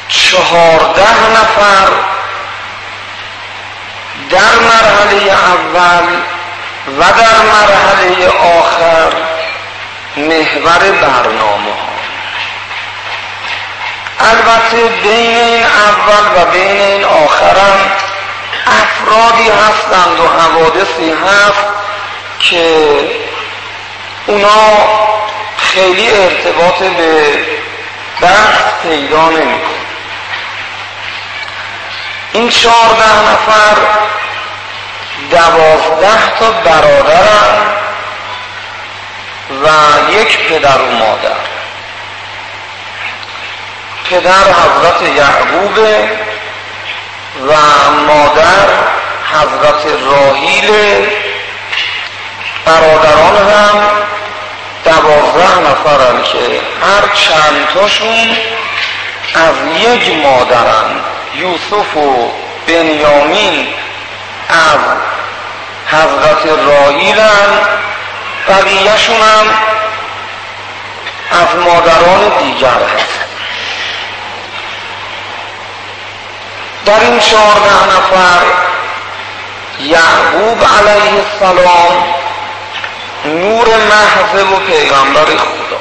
14 نفر در مرحله اول و در مرحله آخر محور برنامه ها. البته بین این اول و بین این آخرم افرادی هستند و حوادثی هست که اونا خیلی ارتباط به بحث پیدا نمی‌کنه. این 14 نفر 12 تا برادرن و یک پدر و مادر. پدر حضرت یعقوب و مادر حضرت راحیل. برادران هم 12 نفرن که هر چند تاشون از یک مادرن. یوسف و بنیامین از حضرت راحیلن، بقیه‌شون هم از مادران دیگر هست. در این 14 نفر یعقوب علیه السلام نور محض و پیغمبر خدا.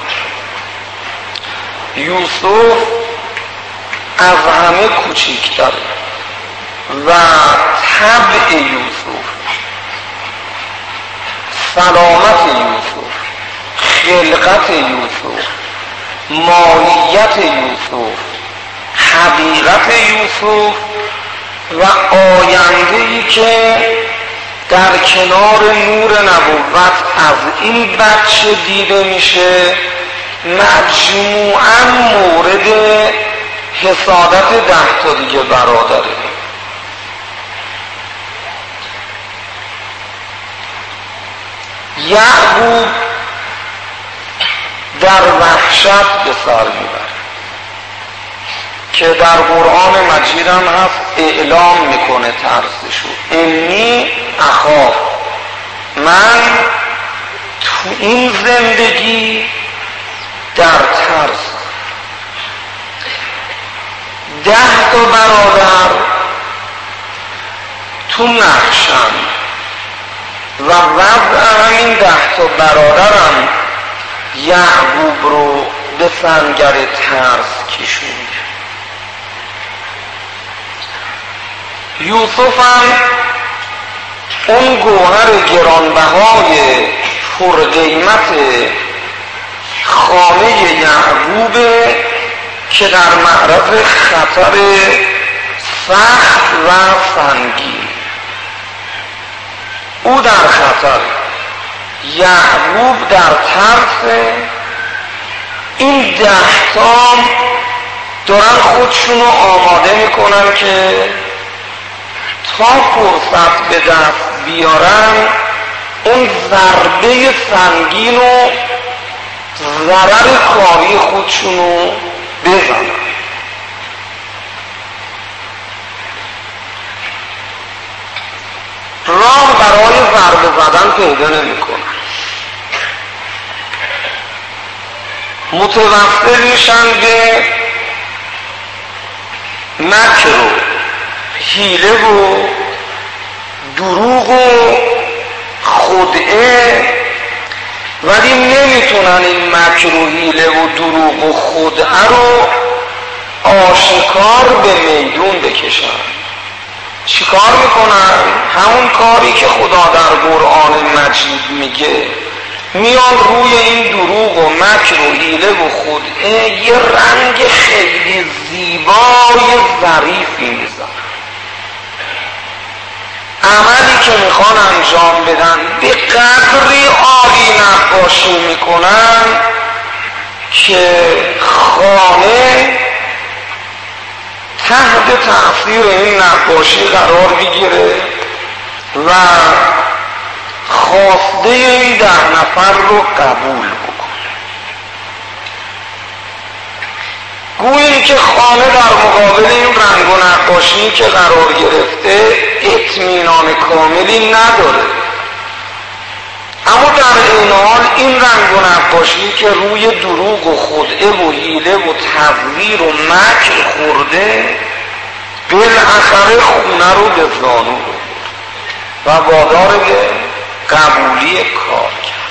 یوسف از همه کوچکتر و طبع یوسف، سلامت یوسف، خلقت یوسف، ماهیت یوسف، حقیقت یوسف و آینده‌ای که در کنار نور نبوت از این بچه دیده میشه مجموعاً مورد حسادت 10 تا دیگه برادره. یعقوب در وحشت به سر میبره که در قرآن مجید هم هست، اعلام میکنه ترسشو. انی اخاف، من تو این زندگی در ترس. 10 تا برادر تو نقشن و وضع همین 10 تا برادرم یعقوب رو به سنگر ترس کشوند. یوسف هم اون گوهر گرانبهای پرقیمت خانه یعقوبه که در معرض خطر سخت و سنگین. او در خطر، یعقوب در ترس. این 10 تا دارن خودشونو آماده میکنن که تا فرصت به دست بیارن اون ضربه سنگین و ضرر کاری خودشونو بزنن. راه برای ضربه زدن پیدا نمیکنن. متوسل میشن به مکر و حیله و دروغ و خدعه، ولی نمیتونن این مکر و حیله و دروغ و خدعه رو آشکار به میدون بکشن. چیکار میکنن؟ همون کاری که خدا در قرآن مجید میگه، میان روی این دروغ و مکر و حیله و خدعه یه رنگ خیلی زیبای ظریفی میزن. عملی که میخوان انجام بدن به قدری عالی نقاشی میکنن که خانه تحت تأثیر این نقاشی قرار بگیره و خواسته این 10 نفر رو قبول بکنه. گویی که خانه در مقابل این رنگ و نقاشی که قرار گرفته اطمینان کاملی نداره. اما در این حال این رنگ و نقاشی که روی دروغ و خدعه و حیله و تزویر و مکر خورده بالاخره خونه رو به زانو رو و وادار به قبولی کار کرد.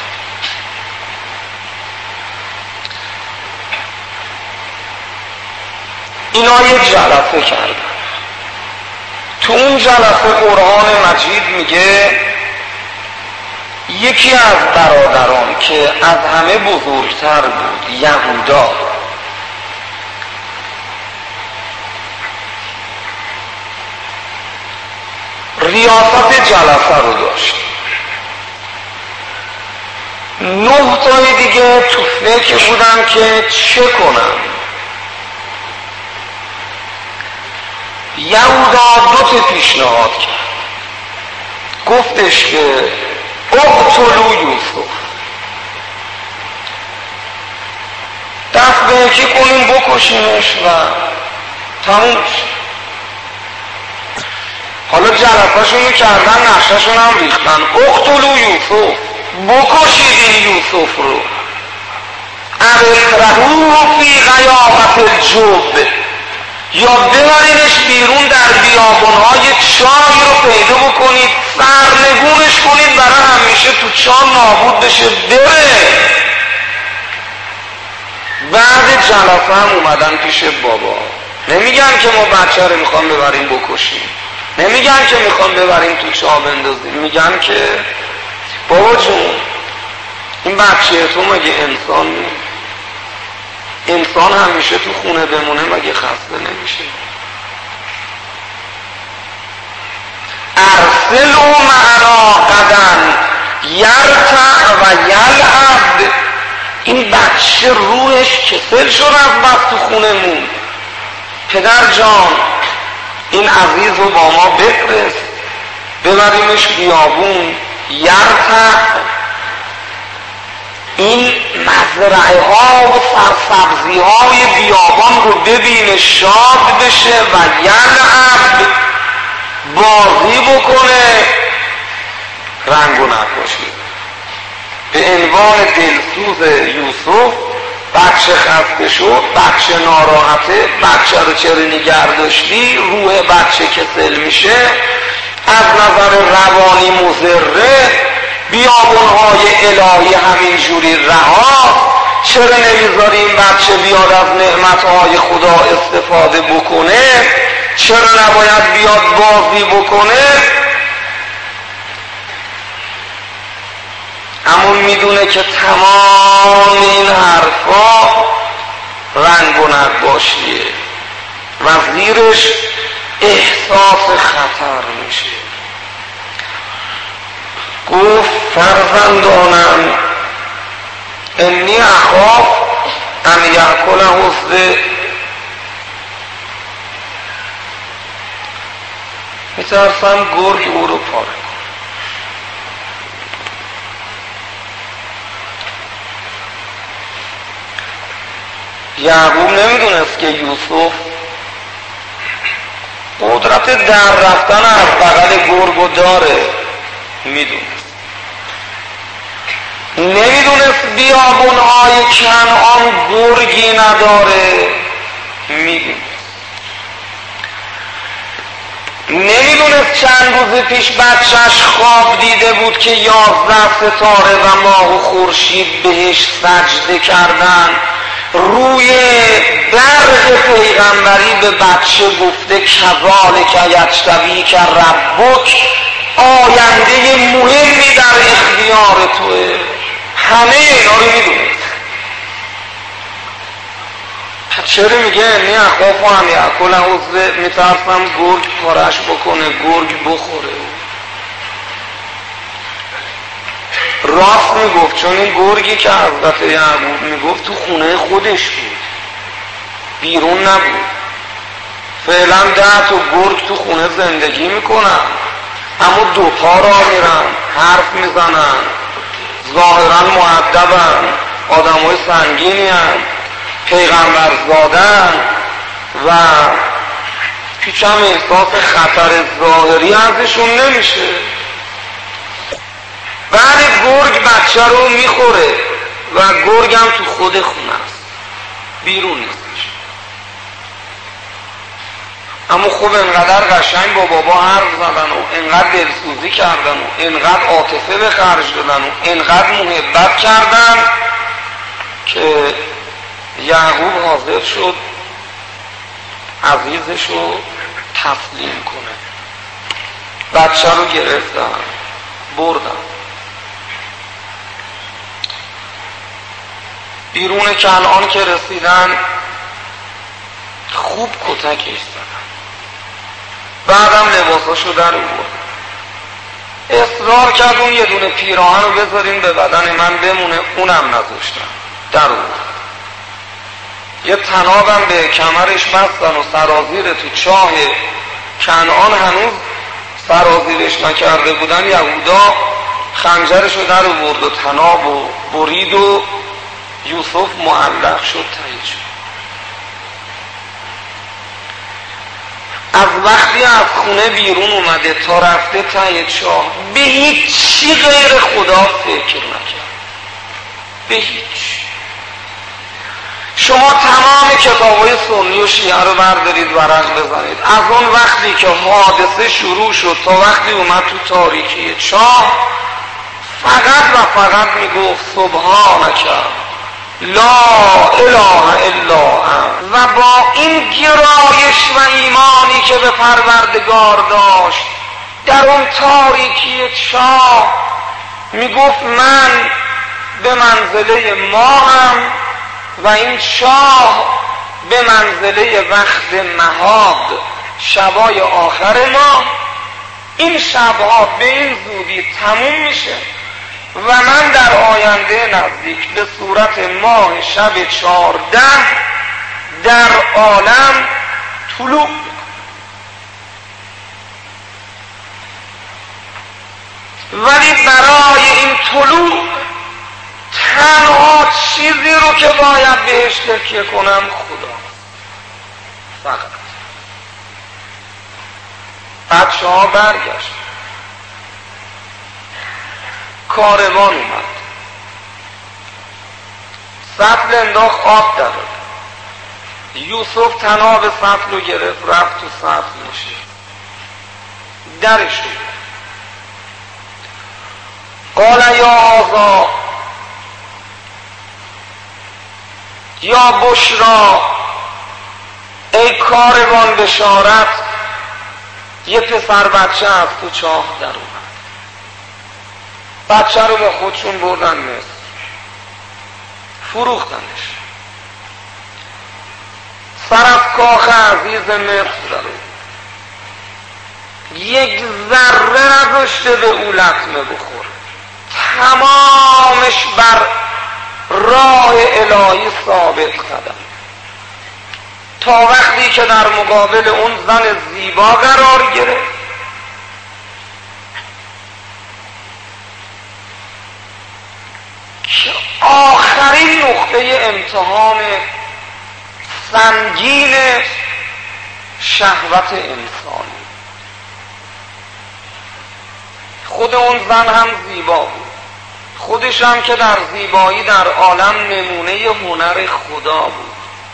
اینا یه جلسه کردن. تو اون جلسه قرآن مجید میگه یکی از برادران که از همه بزرگتر بود، یهودا، ریاست جلسه رو داشت. 9 تای دیگه تو فکر بودن که چه کنن. یهودا 2 پیشنهاد کرد. گفتش که اقتلوا یوسف، دست به یکی کنیم بکشیمش و تموم شد. حالا جلسه‌شون کردن، نقشه‌شون هم ریختن. اقتلوا یوسف، بکشید این یوسف رو. اطرحوه فی غیابت الجب، یا ببرینش بیرون در بیابان‌های چای رو پیدا بکنید، سرنگونش کنید برای همیشه تو چاه نابود بشه بره. بعد جلسه هم اومدن پیش بابا. نمیگن که ما بچه رو میخوام ببریم بکشیم، نمیگن که میخوام ببریم تو چاه بندازیم، میگن که بابا جون این بچه تو مگه انسان نیست؟ انسان همیشه تو خونه بمونه مگه خسته نمیشه؟ ارسلوا معنا غدا یرتع و یلعب. این بچه روحش کسل شد از بس تو خونه مون. پدر جان این عزیز رو با ما بفرست، ببریمش بیابون. یرتع این مزرعه ها و سرسبزی های بیابان رو ببینه، شاد بشه و یلعب بازی بکنه. رنگ و نقاشی به عنوان دلسوز یوسف. بچه خسته شد، بچه ناراحته، بچه رو چرا نگه داشتی؟ روح بچه کسل میشه، از نظر روانی مضره. بیابان‌های الهی همینجوری رها، چرا نمیذاری این بچه بیاد از نعمتهای خدا استفاده بکنه؟ چرا نباید بیاد بازی بکنه؟ اما میدونه که تمام این حرفا رنگ و نقاشیه و زیرش احساس خطر میشه. گفت فرزندانم انی اخاف ان یأکله الذئب، میترسم گرگ او رو پاره کنه. یعقوب نمیدونست که یوسف قدرت در رفتن از بغل گرگو داره، نمیدونست بیابونهای کنعان گرگی نداره، نمیدونست چند روز پیش بچهش خواب دیده بود که 11 ستاره و ماه و خورشید بهش سجده کردن. روی برق پیغمبری به بچه گفته کذالک یجتبیک ربک، آینده مهمی در اختیار توه. همه اینا رو میدونه. چرا میگه انی اخاف ان یأکله الذئب؟ میترسم گرگ پارش بکنه، گرگ بخوره. راست میگفت، چون این گرگی که حضرت یعقوب میگفت تو خونه خودش بود، بیرون نبود. فعلا 10 تا گرگ تو خونه زندگی میکنن، اما 2 پا را میرن، حرف میزنن، ظاهرا مؤدبن، آدمای سنگینی هن، پیغمبر زادن و هیچ هم احساس خطر ظاهری ازشون نمیشه. بعد گرگ بچه رو میخوره و گرگ هم تو خود خونه است، بیرون نیستش. اما خوب انقدر قشنگ با بابا حرف زدن و انقدر دلسوزی کردن و انقدر عاطفه به خرج دادن و انقدر محبت کردن که یعقوب حاضر شد عزیزش رو تسلیم کنه. بچه رو گرفتن بردن بیرون کنعان که رسیدن خوب کتکش زدن، بعدم لباساشو در آورد، اصرار کرد اون یه دونه پیراهن رو بذارین به بدن من بمونه، اونم نذاشتن، در آورد. یه طنابم به کمرش بستن و سرازیر تو چاه کنعان هنوز سرازیرش نکرده بودن، یهودا خنجرش رو در آورد و طناب و برید و یوسف معلق شد، تهی شد. از وقتی از خونه بیرون اومده تا رفته ته چاه به هیچ چی غیر خدا فکر نکرد، به هیچ. شما تمام کتاب‌های سنی و شیعه رو بردارید ورق بزنید، از اون وقتی که حادثه شروع شد تا وقتی اومد تو تاریکی چاه فقط و فقط میگفت سبحانک لا اله الا انت، و با این گرایش و ایمانی که به پروردگار داشت در اون تاریکی چاه میگفت من به منزله ماهم و این چاه به منزله وقت مهاد، شبای آخر ما، این شبها به این زودی تموم میشه و من در آینده نزدیک به صورت ماه شب 14 در عالم طلوع. ولی برای این طلوع تنها چیزی رو که باید بهش تکیه کنم خدا فقط. بچه ها برگشت، کاروان اومد، سطل انداخت، آب در آورد. یوسف طناب سطل رو گرفت رفت تو سطل نشست، درش رو قال یا آزا یا بشرا، ای کاروان بشارت، یه پسر بچه از تو چاه در اومد. بچه رو با خودشون بردن مصر، فروختنش، سر از کاخ عزیز مصر در اومد. یک ذره نذاشته به او لطمه بخوره، تمامش بر راه الهی ثابت قدم، تا وقتی که در مقابل اون زن زیبا قرار گرفت که آخرین نقطه امتحان سنگین شهوت انسانی. خود اون زن هم زیبا بود، خودش هم که در زیبایی در عالم نمونه هنر خدا بود.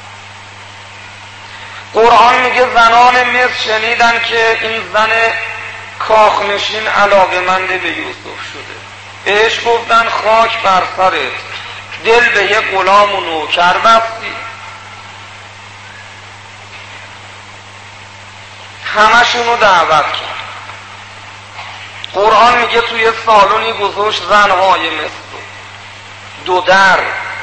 قرآن میگه زنان مصر شنیدن که این زن کاخنشین علاقه‌مند به یوسف شده، بهش گفتن خاک بر سرت، دل به یک غلام و نوکر بستی. همشون رو دعوت کرد. قرآن میگه توی سالونی گذاشت زنهای مصر، دو در،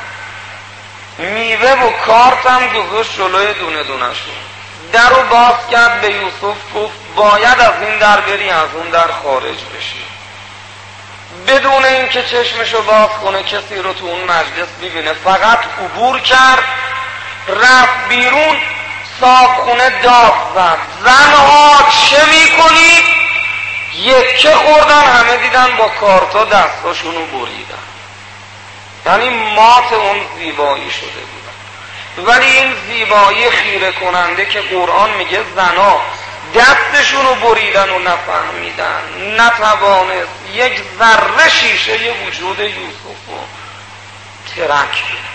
میوه و کارت هم گذاشت جلوی دونه دونه شون. در رو باز کرد، به یوسف گفت باید از این در بری، از اون در خارج بشی. بدون اینکه چشمشو باز کنه کسی رو تو اون مجلس ببینه، فقط عبور کرد، رفت بیرون، صاحبخونه داد زد زنها چه میکنید؟ یکه خوردن، همه دیدن با کارتا دستاشونو بریدن، یعنی مات اون زیبایی شده بودن. ولی این زیبایی خیره کننده که قرآن میگه زنا دستشونو بریدن و نفهمیدن، نتوانست یک ذره شیشه وجود یوسف رو ترک بدن.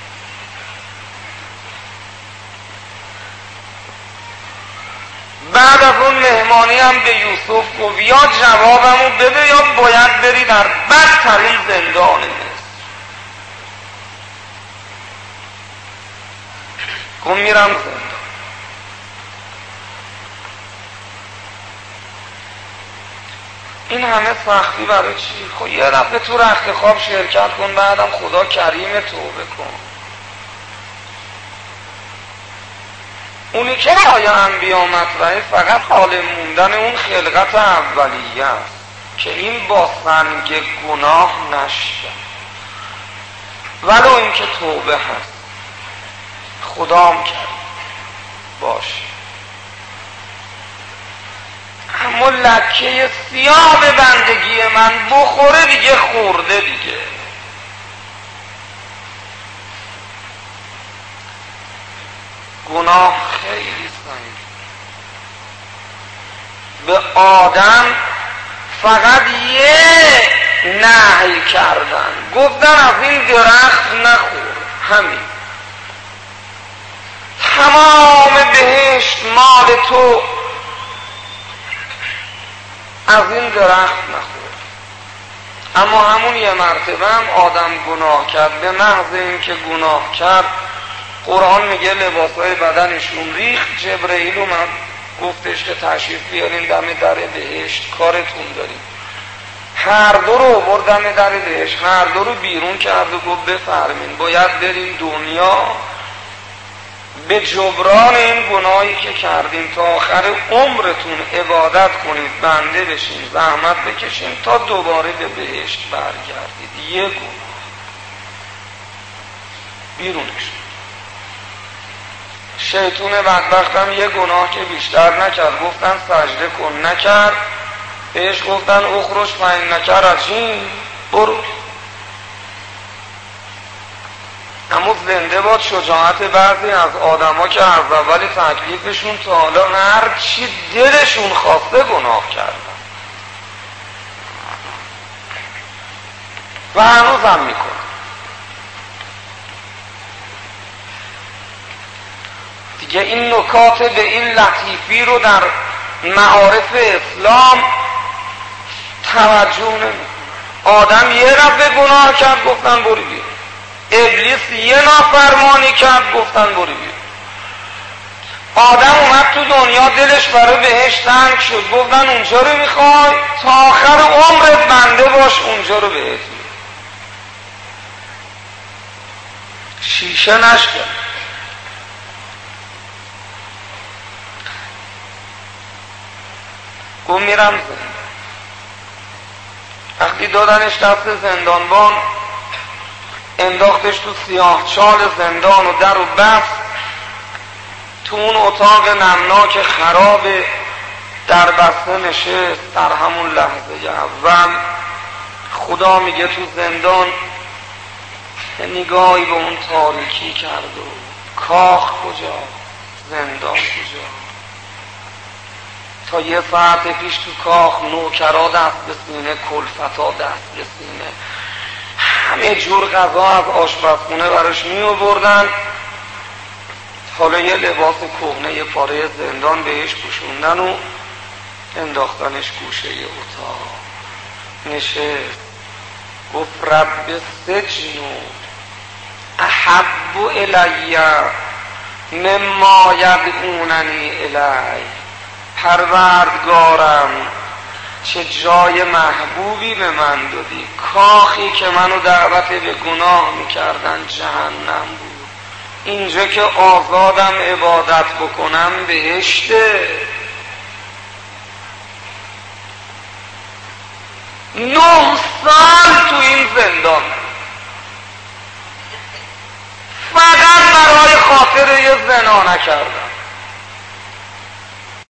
بعد از اون مهمانی هم به یوسف گفت یا جوابمو بده یا باید بری در بدترین زندان مصر. گفت میرم زندان. این همه سختی برای چی؟ خب یه دفعه تو رخت خواب شرکت کن، بعدم خدا کریم توبه کن. اونی که آیا انبیا مطرحه فقط حال موندن اون خلقت اولیه است که این با سنگ گناه نشد، ولو این که توبه هست خدام کرد باشه. اما لکه سیاه به بندگی من بخوره دیگه خورده دیگه. گناه خیلی سنگین. به آدم فقط یه نهی کردن، گفتن از این درخت نخور، همین. تمام بهشت مال تو، از این درخت نخور. اما همون یه مرتبه هم آدم گناه کرد. به محض این که گناه کرد قرآن میگه لباسای بدنشون ریخت. جبرئیل اومد گفتش که تشریف بیارین دم در بهشت، کارتون داریم. هر دو رو بردم در بهشت، هر دو رو بیرون کرد و گفت بفرمین باید بریم دنیا به جبران این گناهی که کردیم تا آخر عمرتون عبادت کنید، بنده بشین، زحمت بکشین تا دوباره به بهشت برگردید. یه گناه بیرونش. شیطون بدبختم یه گناه که بیشتر نکرد، گفتن سجده کن، نکرد. بهش گفتن اخرج فإنک رجیم، برو. اما زنده باد شجاعت بعضی از آدما که از اول تکلیفشون تا حالا هر چی دلشون خواسته گناه کردن و هنوز هم میکنن. دیگه این نکات به این لطیفی رو در معارف اسلام توجه نمیکنه. آدم یه دفعه گناه کرد گفتن برو بیرون. ابلیس یه نافرمانی کرد گفتن برو بیرون. آدم اومد تو دنیا دلش برای بهشت تنگ شد، گفتن اونجا رو میخوای تا آخر عمرت بنده باش، اونجا رو بهت میدم. شیشه نشکن. گفت میرم زندان. وقتی دادنش دست زندانبان انداختش تو سیاه چال زندان و در و بست. تو اون اتاق نمناک خراب در بسته نشست. در همون لحظه اول خدا میگه تو زندان نگاهی به اون تاریکی کرد و کاخ کجا، زندان کجا. تا یه ساعت پیش تو کاخ نوکرا دست به سینه، کلفتا دست به سینه، همه جور غذا از آشپزخونه براش می آوردن. حالا یه لباس کهنه، یه پاره زندان بهش پوشوندن و انداختنش گوشه اتاق. نشست گفت رب سجن احب الی مما یدعوننی الی. پروردگارم چه جای محبوبی به من دادی. کاخی که منو دعوت به گناه میکردن جهنم بود، اینجا که آزادم عبادت بکنم بهشته. 9 سال تو این زندان فقط برای خاطر یه زنا نکردم.